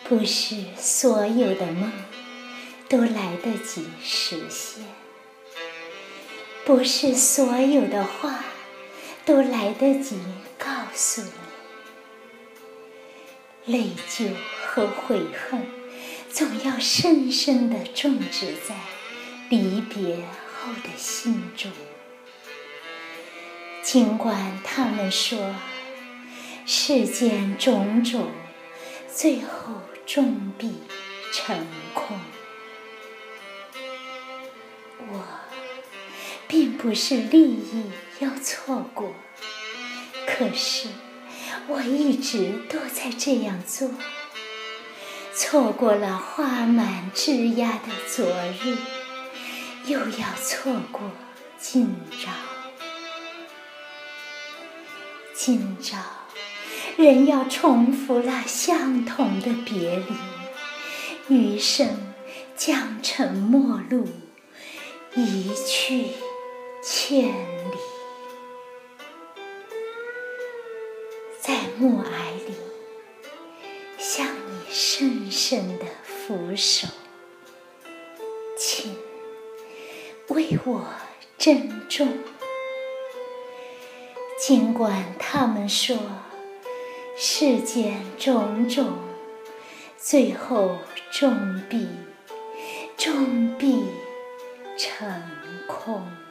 不是所有的梦都来得及实现，不是所有的话都来得及告诉你。内疚和悔恨总要深深地种植在离别后的心中。尽管他们说世间种种最后终必成空，我并不是利益要错过，可是我一直都在这样做，错过了花满枝桠的昨日，又要错过今朝。今朝人要重复了相同的别离，余生将成陌路，一去千里。在暮霭里向你深深的俯首，请为我珍重。尽管他们说世间种种最后终必成空。